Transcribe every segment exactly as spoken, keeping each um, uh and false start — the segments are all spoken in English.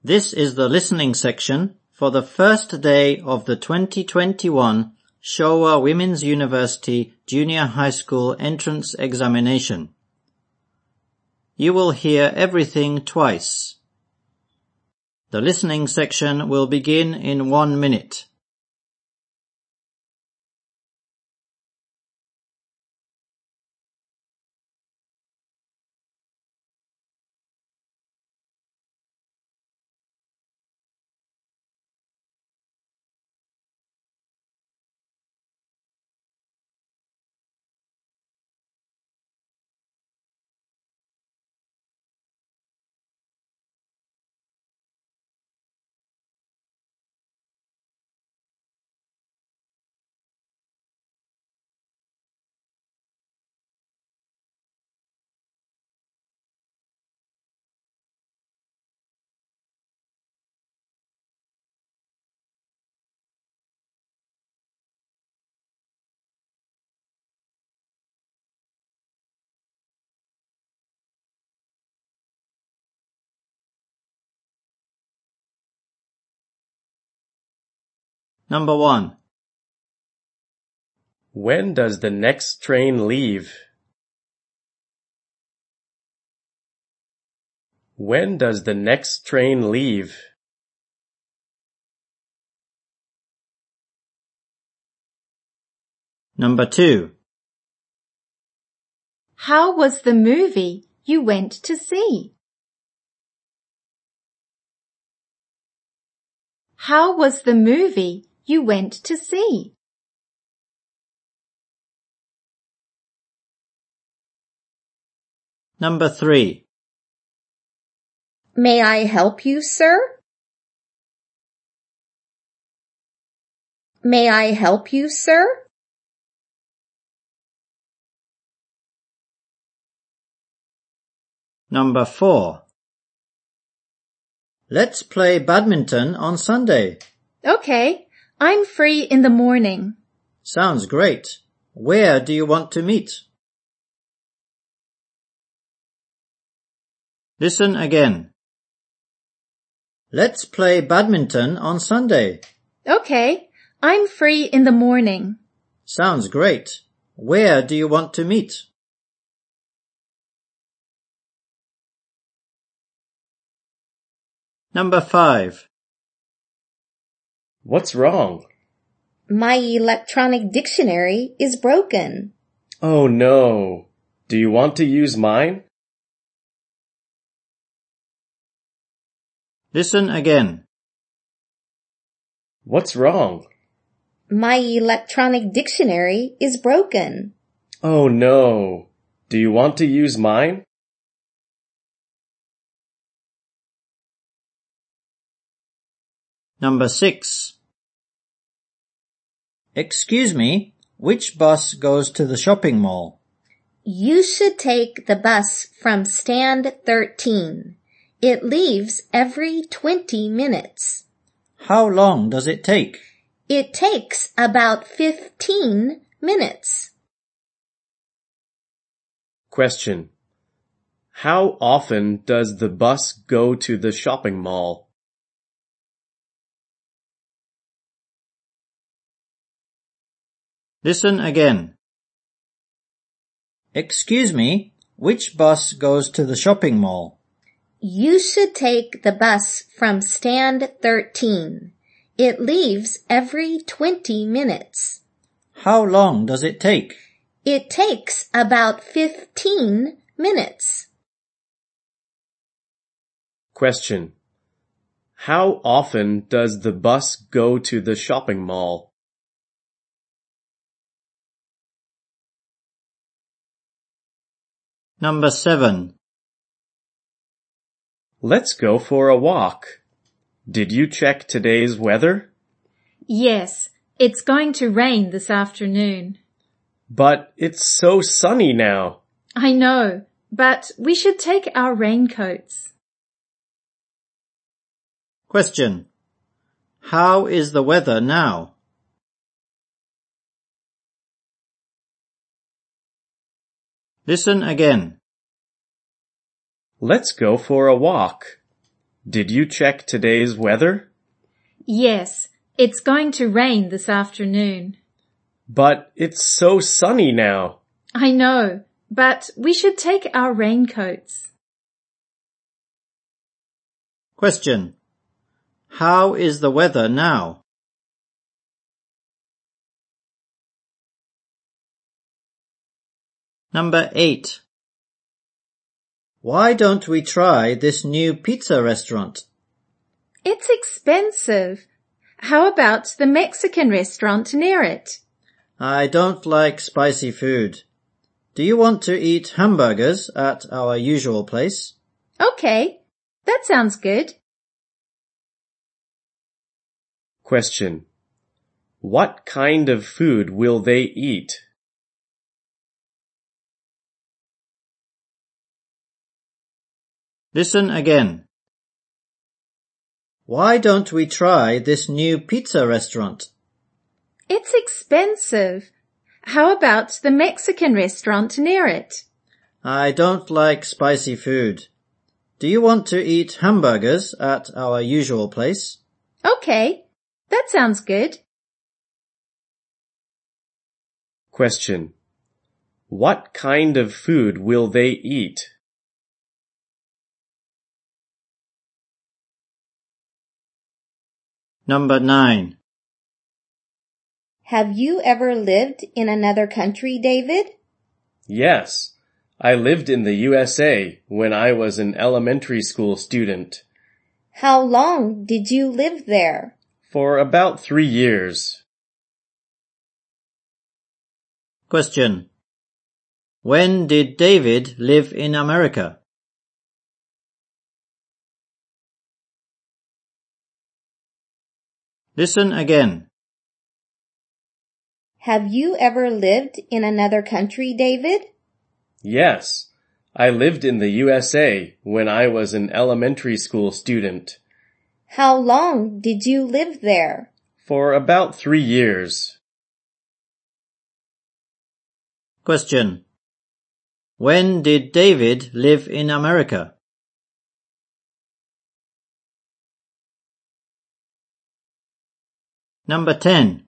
This is the listening section for the first day of the twenty twenty-one Showa Women's University Junior High School Entrance Examination. You will hear everything twice. The listening section will begin in one minute. Number one. When does the next train leave? When does the next train leave? Number two. How was the movie you went to see? How was the movie you went to see? Number three. May I help you, sir? May I help you, sir? Number four. Let's play badminton on Sunday. Okay, I'm free in the morning. Sounds great. Where do you want to meet? Listen again. Let's play badminton on Sunday. Okay, I'm free in the morning. Sounds great. Where do you want to meet? Number five. What's wrong? My electronic dictionary is broken. Oh no. Do you want to use mine? Listen again. What's wrong? My electronic dictionary is broken. Oh no. Do you want to use mine? Number six. Excuse me, which bus goes to the shopping mall? You should take the bus from stand thirteen. It leaves every twenty minutes. How long does it take? It takes about fifteen minutes. Question. How often does the bus go to the shopping mall? Listen again. Excuse me, which bus goes to the shopping mall? You should take the bus from stand thirteen. It leaves every twenty minutes. How long does it take? It takes about fifteen minutes. Question. How often does the bus go to the shopping mall? Number seven. Let's go for a walk. Did you check today's weather? Yes, it's going to rain this afternoon. But it's so sunny now. I know, but we should take our raincoats. Question. How is the weather now? Listen again. Let's go for a walk. Did you check today's weather? Yes, it's going to rain this afternoon. But it's so sunny now. I know, but we should take our raincoats. Question. How is the weather now? Number eight. Why don't we try this new pizza restaurant? It's expensive. How about the Mexican restaurant near it? I don't like spicy food. Do you want to eat hamburgers at our usual place? Okay, that sounds good. Question. What kind of food will they eat? Listen again. Why don't we try this new pizza restaurant? It's expensive. How about the Mexican restaurant near it? I don't like spicy food. Do you want to eat hamburgers at our usual place? Okay, that sounds good. Question. What kind of food will they eat? Number nine. Have you ever lived in another country, David? Yes, I lived in the U S A when I was an elementary school student. How long did you live there? For about three years. Question. When did David live in America? Listen again. Have you ever lived in another country, David? Yes, I lived in the U S A when I was an elementary school student. How long did you live there? For about three years. Question. When did David live in America? Number ten.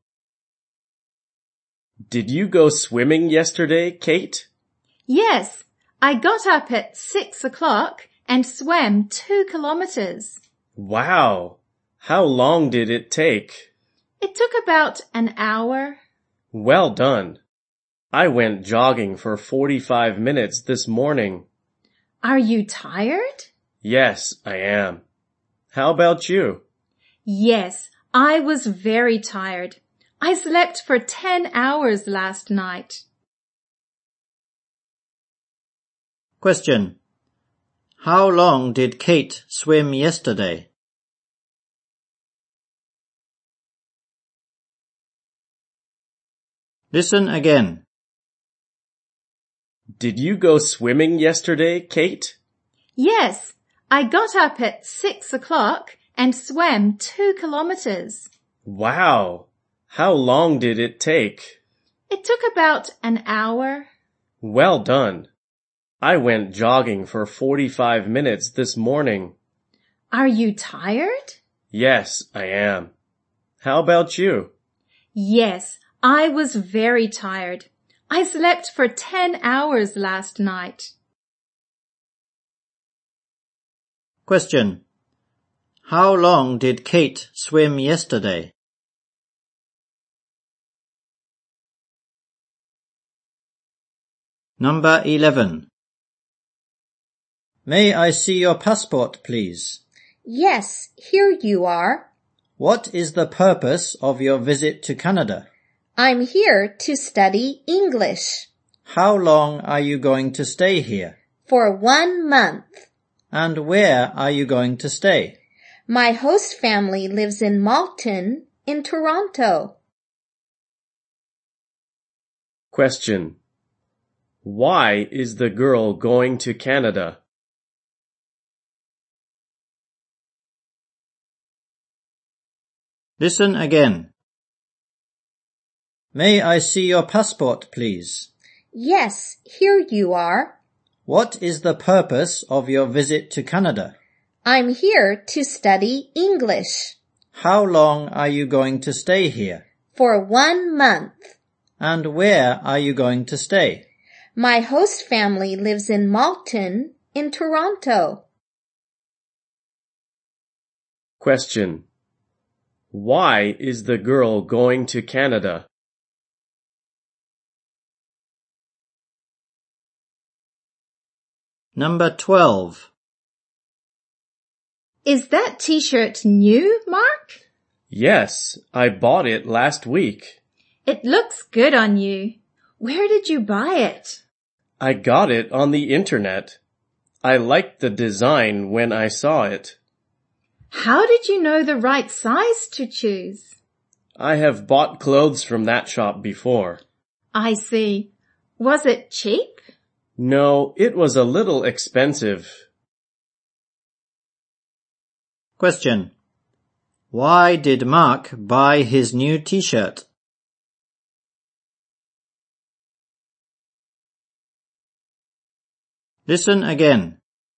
Did you go swimming yesterday, Kate? Yes, I got up at six o'clock and swam two kilometers. Wow! How long did it take? It took about an hour. Well done. I went jogging for forty-five minutes this morning. Are you tired? Yes, I am. How about you? Yes, I was very tired. I slept for ten hours last night. Question. How long did Kate swim yesterday? Listen again. Did you go swimming yesterday, Kate? Yes, I got up at six o'clock and swam two kilometers. Wow! How long did it take? It took about an hour. Well done. I went jogging for forty-five minutes this morning. Are you tired? Yes, I am. How about you? Yes, I was very tired. I slept for ten hours last night. Question. How long did Kate swim yesterday? Number eleven. May I see your passport, please? Yes, here you are. What is the purpose of your visit to Canada? I'm here to study English. How long are you going to stay here? For one month. And where are you going to stay? My host family lives in Malton, in Toronto. Question. Why is the girl going to Canada? Listen again. May I see your passport, please? Yes, here you are. What is the purpose of your visit to Canada? I'm here to study English. How long are you going to stay here? For one month. And where are you going to stay? My host family lives in Malton, in Toronto. Question. Why is the girl going to Canada? Number twelve. Is that t-shirt new, Mark? Yes, I bought it last week. It looks good on you. Where did you buy it? I got it on the internet. I liked the design when I saw it. How did you know the right size to choose? I have bought clothes from that shop before. I see. Was it cheap? No, it was a little expensive. Question. Why did Mark buy his new t-shirt? Listen again.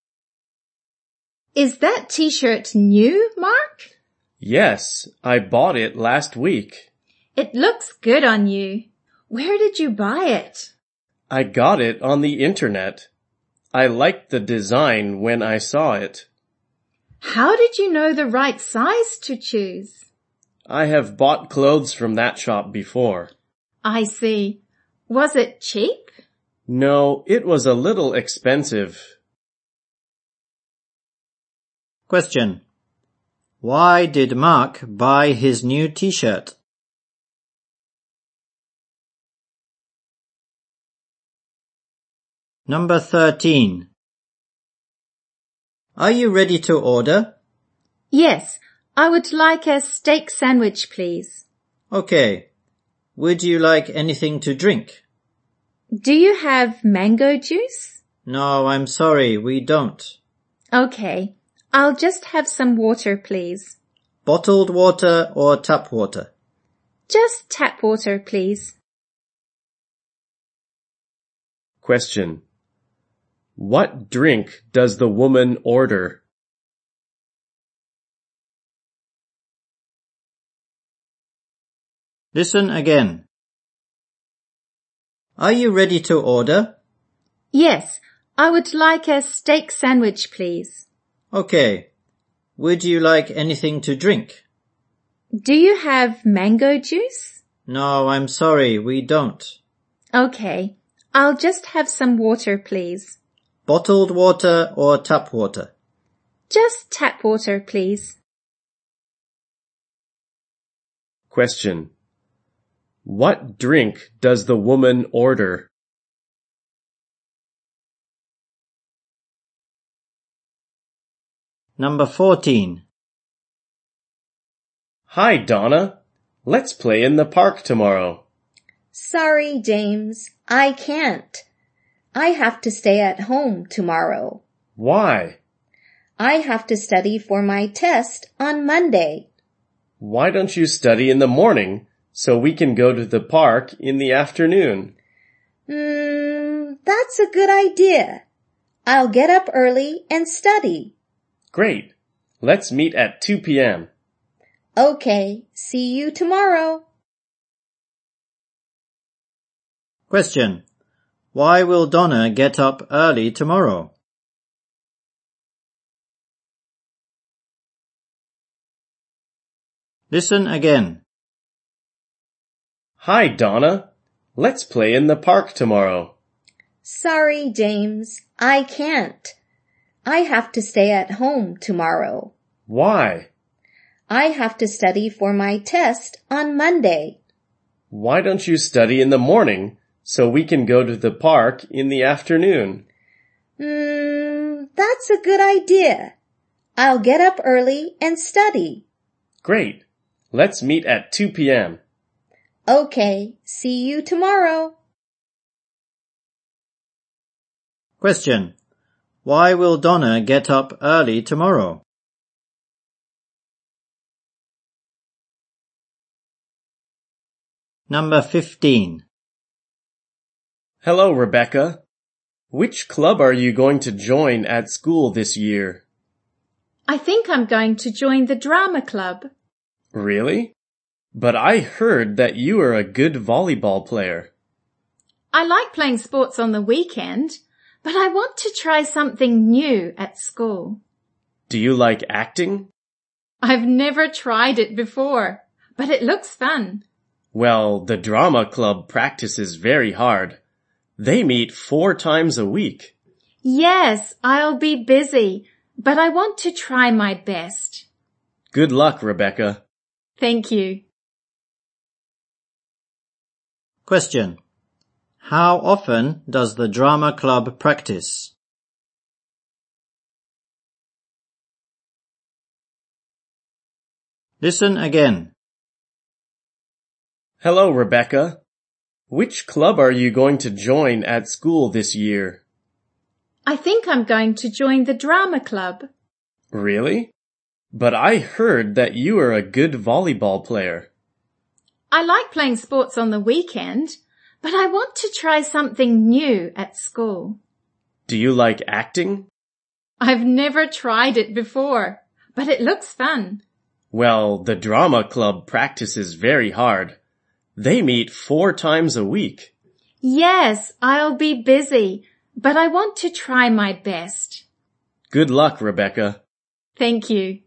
Is that t-shirt new, Mark? Yes, I bought it last week. It looks good on you. Where did you buy it? I got it on the internet. I liked the design when I saw it. How did you know the right size to choose? I have bought clothes from that shop before. I see. Was it cheap? No, it was a little expensive. Question. Why did Mark buy his new t-shirt? Number thirteen. Are you ready to order? Yes, I would like a steak sandwich, please. Okay. Would you like anything to drink? Do you have mango juice? No, I'm sorry, we don't. Okay, I'll just have some water, please. Bottled water or tap water? Just tap water, please. Question. What drink does the woman order? Listen again. Are you ready to order? Yes, I would like a steak sandwich, please. Okay. Would you like anything to drink? Do you have mango juice? No, I'm sorry, we don't. Okay, I'll just have some water, please. Bottled water or tap water? Just tap water, please. Question. What drink does the woman order? Number fourteen. Hi, Donna. Let's play in the park tomorrow. Sorry, James, I can't. I have to stay at home tomorrow. Why? I have to study for my test on Monday. Why don't you study in the morning so we can go to the park in the afternoon? Hmm, that's a good idea. I'll get up early and study. Great. Let's meet at two p.m. Okay, see you tomorrow. Question. Why will Donna get up early tomorrow? Listen again. Hi, Donna. Let's play in the park tomorrow. Sorry, James, I can't. I have to stay at home tomorrow. Why? I have to study for my test on Monday. Why don't you study in the morning so we can go to the park in the afternoon? Hmm, that's a good idea. I'll get up early and study. Great. Let's meet at two p.m. Okay, see you tomorrow. Question. Why will Donna get up early tomorrow? Number fifteen. Hello, Rebecca. Which club are you going to join at school this year? I think I'm going to join the drama club. Really? But I heard that you are a good volleyball player. I like playing sports on the weekend, but I want to try something new at school. Do you like acting? I've never tried it before, but it looks fun. Well, the drama club practices very hard. They meet four times a week. Yes, I'll be busy, but I want to try my best. Good luck, Rebecca. Thank you. Question. How often does the drama club practice? Listen again. Hello, Rebecca. Which club are you going to join at school this year? I think I'm going to join the drama club. Really? But I heard that you are a good volleyball player. I like playing sports on the weekend, but I want to try something new at school. Do you like acting? I've never tried it before, but it looks fun. Well, the drama club practices very hard. They meet four times a week. Yes, I'll be busy, but I want to try my best. Good luck, Rebecca. Thank you.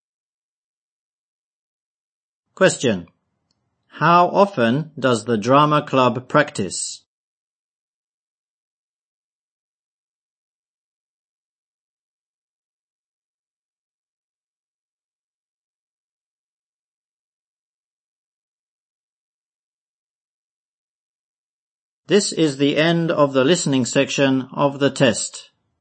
Question. How often does the drama club practice? This is the end of the listening section of the test.